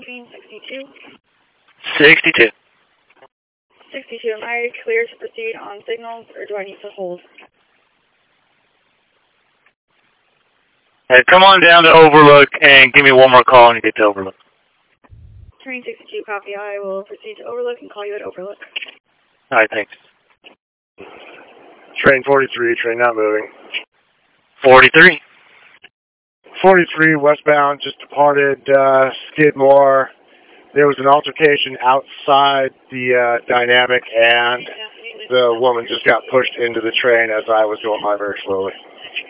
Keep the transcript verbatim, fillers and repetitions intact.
train sixty-two. sixty-two. sixty-two, am I clear to proceed on signals, or do I need to hold? Hey, come on down to Overlook and give me one more call when you get to Overlook. Train sixty-two, copy. I will proceed to Overlook and call you at Overlook. All right, thanks. Train forty-three, train not moving. forty-three. forty-three, westbound, just departed uh, Skidmore. There was an altercation outside the uh, Dynamic, and the woman just got pushed into the train as I was going by very slowly.